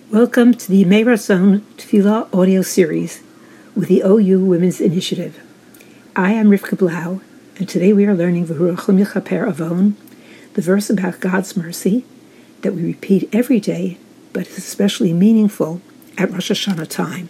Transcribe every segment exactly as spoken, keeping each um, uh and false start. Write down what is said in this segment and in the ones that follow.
Welcome to the Yemei Ratzon Tefillah audio series with the O U Women's Initiative. I am Rivka Blau, and today we are learning V'hu Rachum Yechaper Avon, the verse about God's mercy that we repeat every day, but is especially meaningful at Rosh Hashanah time.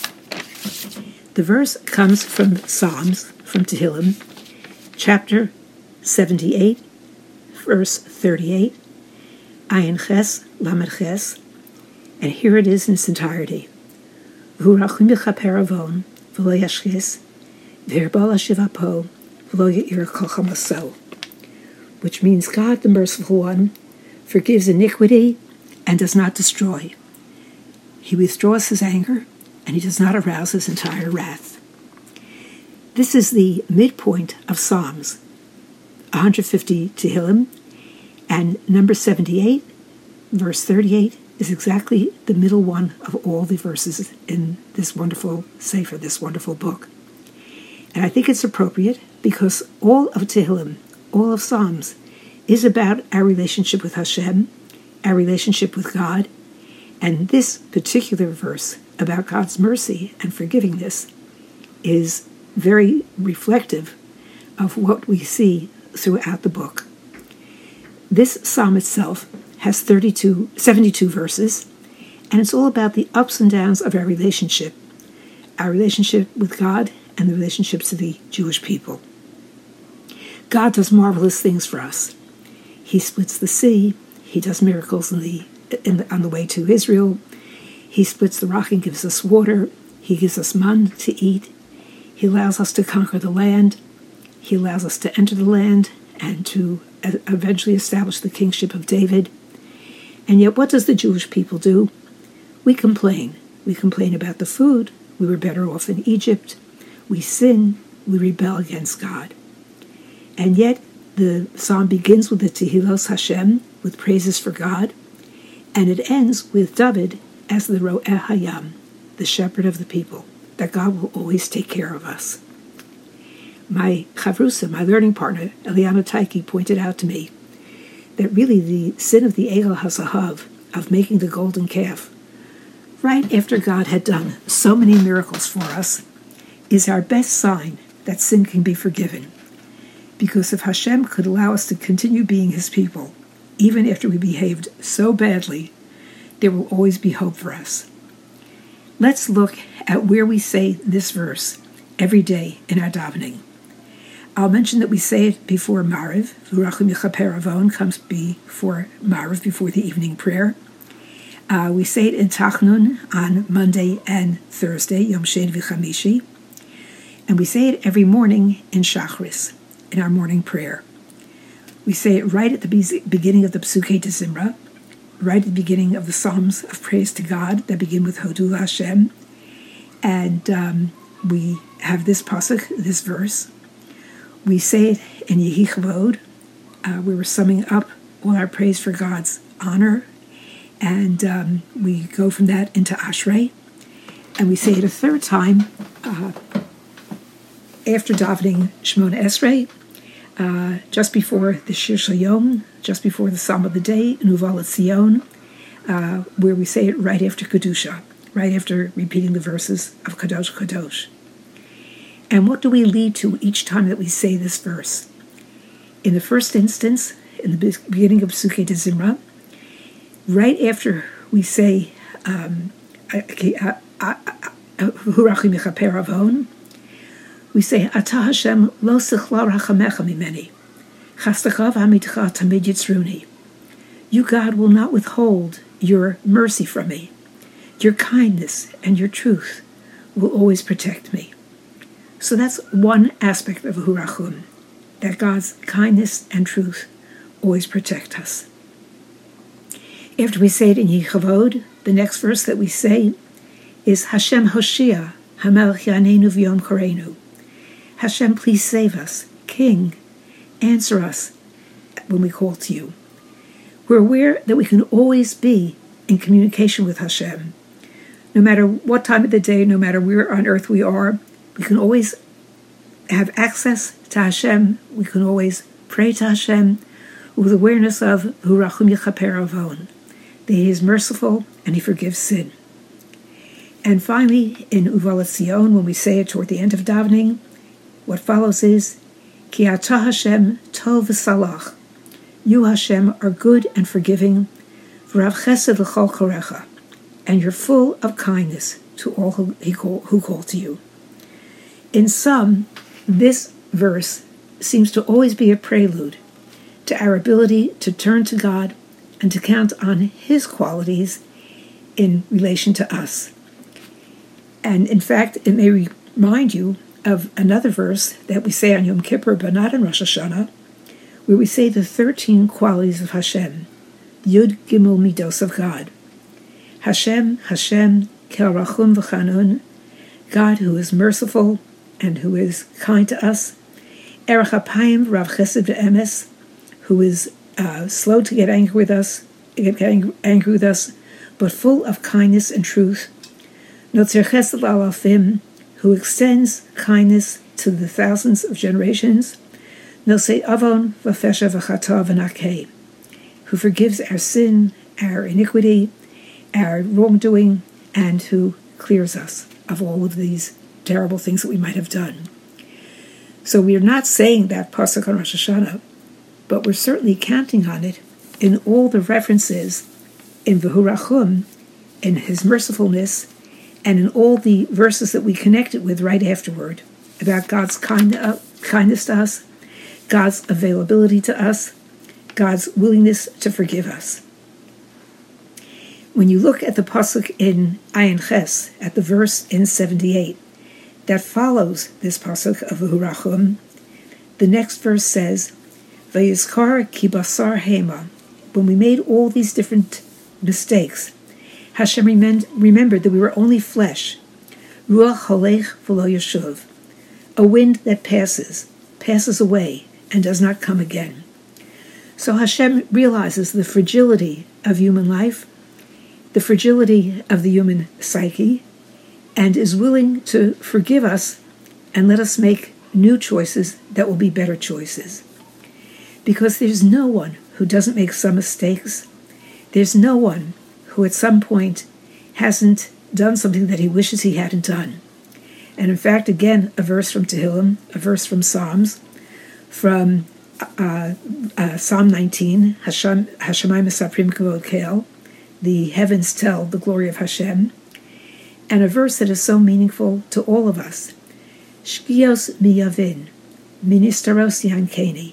The verse comes from Psalms, from Tehillim, chapter seventy-eight, verse thirty-eight, Ayin Ches, Lamed Ches, and here it is in its entirety. V'hu Rachum Yechaper Avon, v'lo yashchis, v'hirbal hashiva po, v'lo ye'ir kol chamaso, which means God, the merciful one, forgives iniquity and does not destroy. He withdraws his anger, and he does not arouse his entire wrath. This is the midpoint of Psalms, one hundred fifty Tehillim, and number seventy-eight, verse thirty-eight, is exactly the middle one of all the verses in this wonderful Sefer, this wonderful book. And I think it's appropriate because all of Tehillim, all of Psalms, is about our relationship with Hashem, our relationship with God, and this particular verse about God's mercy and forgivingness is very reflective of what we see throughout the book. This psalm itself has thirty-two, seventy-two verses, and it's all about the ups and downs of our relationship, our relationship with God and the relationships of the Jewish people. God does marvelous things for us. He splits the sea. He does miracles in the, in the, on the way to Israel. He splits the rock and gives us water. He gives us man to eat. He allows us to conquer the land. He allows us to enter the land and to eventually establish the kingship of David. And yet, what does the Jewish people do? We complain. We complain about the food. We were better off in Egypt. We sin. We rebel against God. And yet, the psalm begins with the Tehillos Hashem, with praises for God, and it ends with David as the Ro'eh Hayam, the shepherd of the people, that God will always take care of us. My chavrusa, my learning partner, Eliana Taiki, pointed out to me that really the sin of the Egel HaZahav, of making the golden calf, right after God had done so many miracles for us, is our best sign that sin can be forgiven. Because if Hashem could allow us to continue being his people, even after we behaved so badly, there will always be hope for us. Let's look at where we say this verse every day in our davening. I'll mention that we say it before Mariv. V'hu Rachum Yechaper Avon comes before Mariv, before the evening prayer. Uh, we say it in Tachnun on Monday and Thursday, Yom Sheni V'Chamishi. And we say it every morning in Shachris, in our morning prayer. We say it right at the beginning of the Psukei D'Zimra, right at the beginning of the Psalms of praise to God that begin with Hodu Hashem. And um, we have this pasuk, this verse. We say it in Yehi Chavod, uh, where we're summing up all our praise for God's honor. And um, we go from that into Ashrei. And we say it a third time uh, after davening Shemona Esrei, uh, just before the Shir Shel Yom, just before the Psalm of the Day, Nuval Etzion, uh, where we say it right after Kedusha, right after repeating the verses of Kadosh Kadosh. And what do we lead to each time that we say this verse? In the first instance, in the beginning of Psukei D'Zimra, right after we say um, V'hu Rachum Yechaper Avon, we say Ata Hashem lo sichla rachamecha mimeni, chastecha v'hamitcha tamid yitzruni. You, God, will not withhold your mercy from me. Your kindness and your truth will always protect me. So that's one aspect of V'hu Rachum, that God's kindness and truth always protect us. After we say it in Yechavod, the next verse that we say is Hashem Hoshia, Hamelech Yanenu V'yom Korenu. Hashem, please save us. King, answer us when we call to you. We're aware that we can always be in communication with Hashem. No matter what time of the day, no matter where on earth we are, we can always have access to Hashem. We can always pray to Hashem with awareness of V'hu Rachum Yechaper Avon, that he is merciful and he forgives sin. And finally, in Uva L'Tzion, when we say it toward the end of davening, what follows is, Ki ata Hashem tov v'salach. You, Hashem, are good and forgiving, v'rav chesed l'chol korecha, and you're full of kindness to all who, he call, who call to you. In sum, this verse seems to always be a prelude to our ability to turn to God and to count on his qualities in relation to us. And in fact, it may remind you of another verse that we say on Yom Kippur, but not on Rosh Hashanah, where we say the thirteen qualities of Hashem, Yud Gimel Midos of God. Hashem, Hashem, Kel Rachum V'Chanun, God who is merciful and who is kind to us. Erech Apayim Rav Chesed V'Emes, who is uh, slow to get angry with us, get angry with us, but full of kindness and truth. Notzer Chesed L'Alafim, who extends kindness to the thousands of generations. Nosei Avon V'Fesha V'Chata V'Nakeh, who forgives our sin, our iniquity, our wrongdoing, and who clears us of all of these terrible things that we might have done. So we are not saying that pasuk on Rosh Hashanah, but we're certainly counting on it in all the references in V'hu Rachum, in his mercifulness, and in all the verses that we connect it with right afterward about God's kind, uh, kindness to us, God's availability to us, God's willingness to forgive us. When you look at the pasuk in Ayin Ches, at the verse in seventy-eight, that follows this pasuk of V'hu Rachum, the next verse says, Vayizkar ki basar hema. When we made all these different mistakes, Hashem remembered that we were only flesh. Ruach holech v'lo yeshuv. A wind that passes, passes away, and does not come again. So Hashem realizes the fragility of human life, the fragility of the human psyche, and is willing to forgive us and let us make new choices that will be better choices. Because there's no one who doesn't make some mistakes. There's no one who at some point hasn't done something that he wishes he hadn't done. And in fact, again, a verse from Tehillim, a verse from Psalms, from uh, uh, Psalm nineteen, Hashem, Hashemayim Mesaprim Kavod Kel, the heavens tell the glory of Hashem, and a verse that is so meaningful to all of us. Shkios miyavin, ministeros yankeni,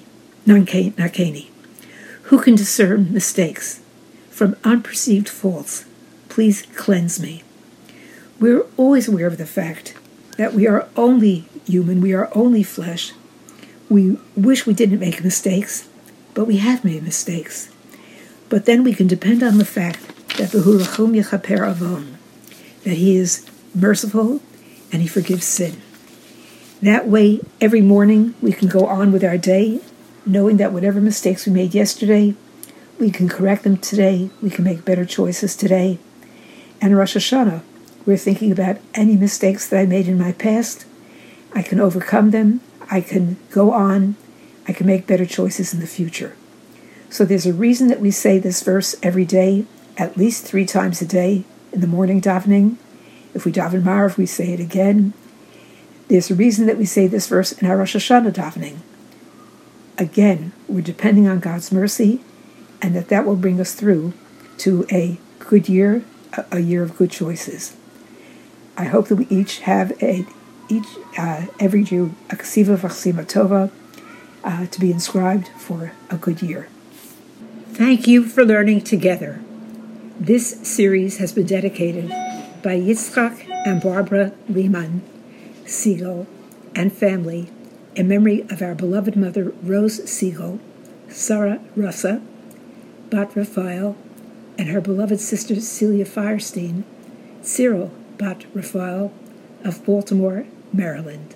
nakeni. Who can discern mistakes from unperceived faults? Please cleanse me. We're always aware of the fact that we are only human, we are only flesh. We wish we didn't make mistakes, but we have made mistakes. But then we can depend on the fact that V'hu Rachum Yechaper Avon, that he is merciful and he forgives sin. That way, every morning we can go on with our day, knowing that whatever mistakes we made yesterday, we can correct them today, we can make better choices today. And in Rosh Hashanah, we're thinking about any mistakes that I made in my past. I can overcome them, I can go on, I can make better choices in the future. So there's a reason that we say this verse every day, at least three times a day, in the morning davening. If we daven Marav, we say it again. There's a reason that we say this verse in our Rosh Hashanah davening. Again, we're depending on God's mercy, and that that will bring us through to a good year, a year of good choices. I hope that we each have a, each uh, every Jew a ksiva v'chsima tova uh, to be inscribed for a good year. Thank you for learning together. This series has been dedicated by Yitzchak and Barbara Lehman Siegel and family in memory of our beloved mother Rose Siegel, Sarah Russa, Bat Raphael, and her beloved sister Celia Firestein, Cyril Bat Raphael of Baltimore, Maryland.